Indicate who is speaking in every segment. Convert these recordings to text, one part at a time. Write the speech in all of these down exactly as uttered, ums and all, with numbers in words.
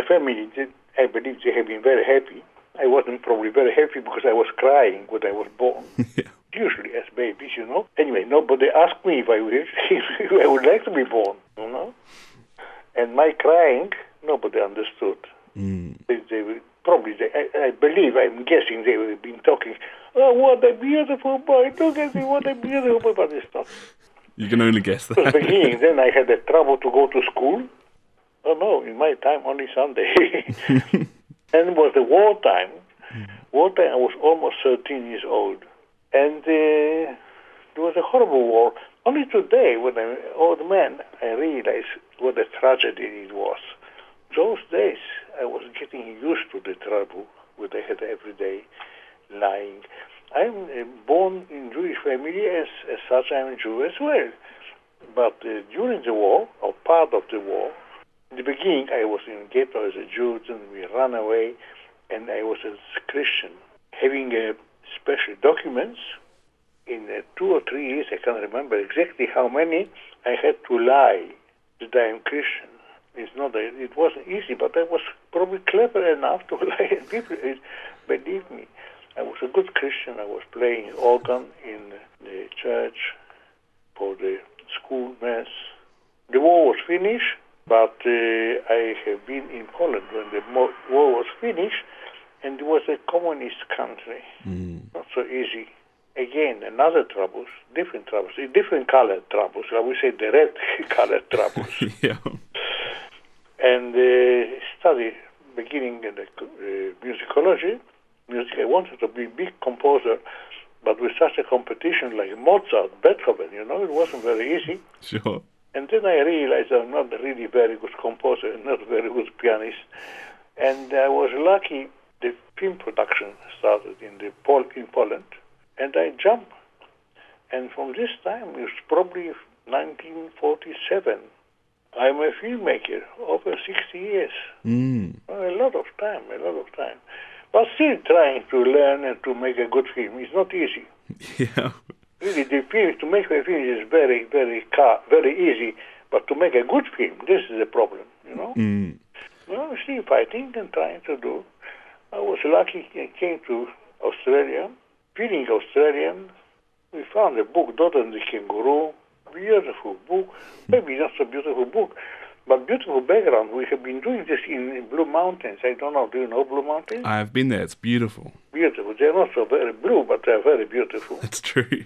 Speaker 1: family, they, I believe they have been very happy. I wasn't probably very happy because I was crying when I was born.
Speaker 2: Yeah.
Speaker 1: Usually as babies, you know. Anyway, nobody asked me if I would, if I would like to be born, you know. And my crying, nobody understood.
Speaker 2: Mm.
Speaker 1: They, they were, probably, they, I, I believe, I'm guessing they have been talking, oh, what a beautiful boy, look at me, what a beautiful boy, but it's not.
Speaker 2: You can only guess
Speaker 1: It was
Speaker 2: that.
Speaker 1: beginning, then I had the trouble to go to school. Oh no, in my time, only Sunday. And it was the war time. Mm. War time, I was almost thirteen years old. And uh, there was a horrible war. Only today, when I'm an old man, I realized what a tragedy it was. Those days, I was getting used to the trouble that I had every day, lying. I'm uh, born in Jewish family, as, as such I'm a Jew as well. But uh, during the war, or part of the war, in the beginning I was in ghetto as a Jew, and we ran away, and I was a Christian, having uh, special documents. In uh, two or three years, I can't remember exactly how many, I had to lie that I am Christian. It's not a, it wasn't easy, but I was probably clever enough to lie, and people uh, believe me. I was a good Christian. I was playing organ in the church for the school mass. The war was finished, but uh, I have been in Poland when the war was finished, and it was a communist country. Mm. Not so easy. Again, another troubles, different troubles, different colored troubles. I would say the red colored troubles.
Speaker 2: Yeah.
Speaker 1: And uh, study beginning in the uh, musicology. Music. I wanted to be a big composer, but with such a competition like Mozart, Beethoven, you know, it wasn't very easy.
Speaker 2: Sure.
Speaker 1: And then I realized I'm not a really very good composer, not a very good pianist. And I was lucky the film production started in the Pol- in Poland, and I jumped. And from this time, it was probably nineteen forty-seven, I'm a filmmaker, over sixty years.
Speaker 2: Mm.
Speaker 1: A lot of time, a lot of time. But still trying to learn and to make a good film. It's not easy.
Speaker 2: Yeah.
Speaker 1: Really, the film, to make a film is very, very car, very easy. But to make a good film, this is the problem, you know?
Speaker 2: Mm.
Speaker 1: Well, still fighting and trying to do. I was lucky, I came to Australia. Feeling Australian, we found a book, Dot and the Kangaroo. Beautiful book. Maybe not so beautiful book, but beautiful background. We have been doing this in Blue Mountains. I don't know, do you know Blue Mountains?
Speaker 2: I've been there. It's beautiful.
Speaker 1: Beautiful. They're not so very blue, but they're very beautiful.
Speaker 2: That's true.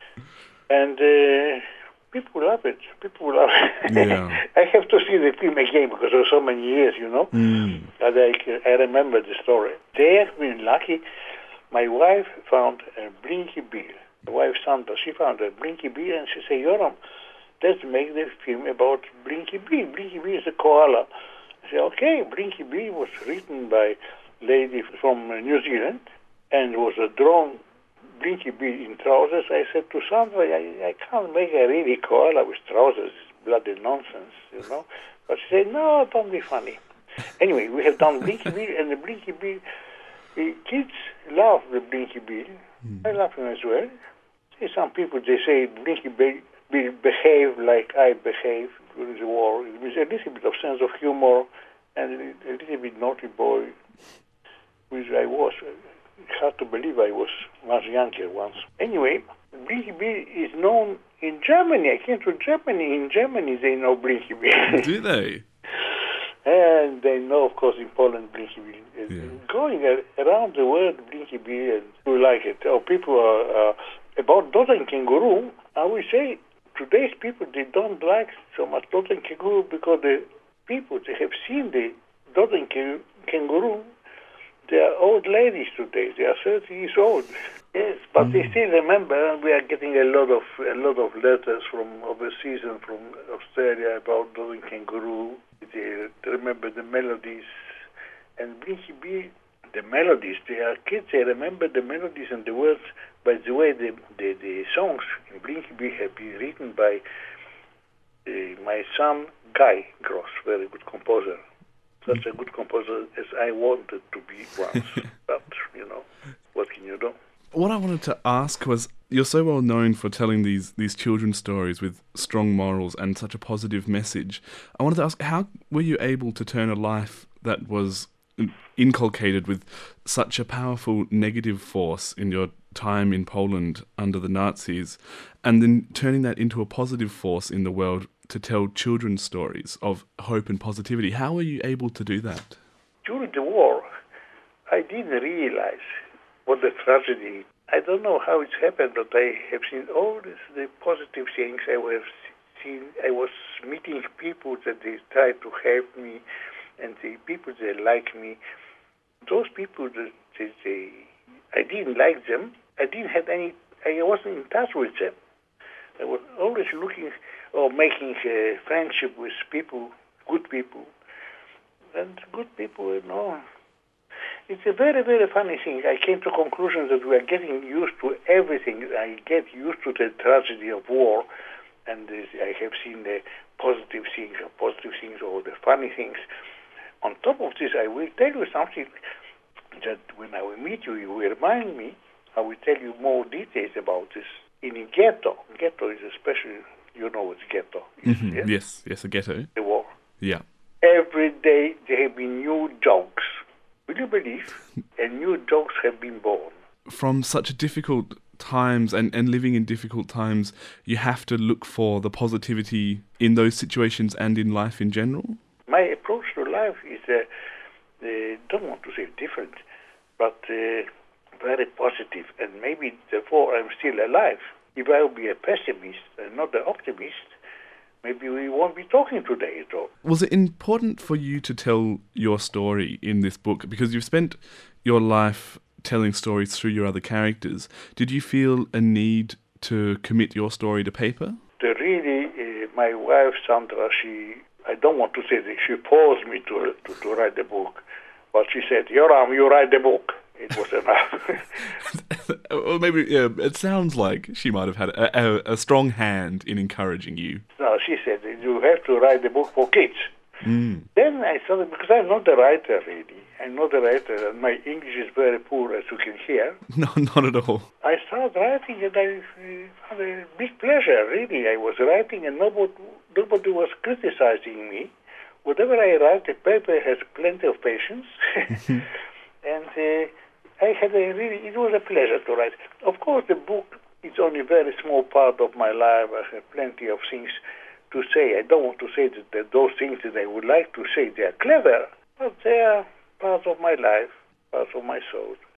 Speaker 1: And uh, people love it. People love it.
Speaker 2: Yeah.
Speaker 1: I have to see the film again because there are so many years, you know.
Speaker 2: Mm.
Speaker 1: And I, I remember the story. They have been lucky. My wife found a Blinky Bill. My wife Sandra, she found a Blinky Bill, and she said, Yoram, let's make the film about Blinky Bill. Blinky Bill is a koala. I said, okay, Blinky Bill was written by a lady from New Zealand, and was a drawn Blinky Bill in trousers. I said to Sandra, I, I can't make a really koala with trousers. It's bloody nonsense, you know. But she said, no, don't be funny. Anyway, we have done Blinky Bill, and the Blinky Bill, the kids love the Blinky Bill. Mm. I love him as well. See, some people, they say Blinky Bill will behave like I behaved during the war. It was a little bit of sense of humor and a little bit naughty boy, which I was. It's hard to believe I was much younger once. Anyway, Blinky Bill is known in Germany. I came to Germany. In Germany, they know Blinky Bill.
Speaker 2: Do they?
Speaker 1: And they know, of course, in Poland, Blinky Bill. Yeah. Going around the world, Blinky Bill, and you like it. Oh, people are... Uh, about Dot and Kangaroo, I will say today's people, they don't like so much Dot and Kangaroo because the people, they have seen the Dot and Kangaroo, they are old ladies today. They are thirty years old. Yes, but mm. they still remember, and we are getting a lot of a lot of letters from overseas and from Australia about Dot and Kangaroo. They remember the melodies. And Blinky Bill, the melodies, they are kids, they remember the melodies and the words. By the way, the, the, the songs in Blinky Bill have been written by uh, my son, Guy Gross, very good composer. Such a good composer as I wanted to be once. But, you know, what can you do?
Speaker 2: What I wanted to ask was, you're so well known for telling these, these children's stories with strong morals and such a positive message. I wanted to ask, how were you able to turn a life that was inculcated with such a powerful negative force in your time in Poland under the Nazis, and then turning that into a positive force in the world to tell children's stories of hope and positivity. How were you able to do that?
Speaker 1: During the war, I didn't realize what the tragedy. I don't know how it's happened, but I have seen all this, the positive things. I was seen. I was meeting people that they tried to help me, and the people that like me. Those people that they, they, I didn't like them. I didn't have any. I wasn't in touch with them. I was always looking or making a friendship with people, good people, and good people. You know, it's a very, very funny thing. I came to conclusion that we are getting used to everything. I get used to the tragedy of war, and I have seen the positive things, or positive things, or the funny things. On top of this, I will tell you something that when I will meet you, you will remind me. I will tell you more details about this. In a ghetto, ghetto is especially, you know what's ghetto is,
Speaker 2: Mm-hmm.
Speaker 1: yes?
Speaker 2: yes, yes, a ghetto.
Speaker 1: The war.
Speaker 2: Yeah.
Speaker 1: Every day there have been new jokes. Will you believe? And new jokes have been born.
Speaker 2: From such difficult times and, and living in difficult times, you have to look for the positivity in those situations and in life in general?
Speaker 1: My approach to life is, uh, uh, don't want to say different, but uh, very positive, and maybe therefore I'm still alive. If I would be a pessimist and not an optimist, maybe we won't be talking today at all.
Speaker 2: Was it important for you to tell your story in this book? Because you've spent your life telling stories through your other characters. Did you feel a need to commit your story to paper?
Speaker 1: The really, uh, my wife Sandra, she, I don't want to say that she forced me to, to, to write the book, but she said, Yoram, you write the book. It was enough.
Speaker 2: Or maybe yeah, it sounds like she might have had a, a, a strong hand in encouraging you.
Speaker 1: No, she said, you have to write the book for kids.
Speaker 2: Mm.
Speaker 1: Then I thought, because I'm not a writer really, I'm not a writer, and my English is very poor, as you can hear.
Speaker 2: No, not at all.
Speaker 1: I started writing, and I uh, had a big pleasure, really. I was writing, and nobody, nobody was criticizing me. Whatever I write, the paper has plenty of patience. And uh, I had a really, it was a pleasure to write. Of course, the book is only a very small part of my life. I have plenty of things to say. I don't want to say that, that those things that I would like to say, they are clever, but they are part of my life, part of my soul.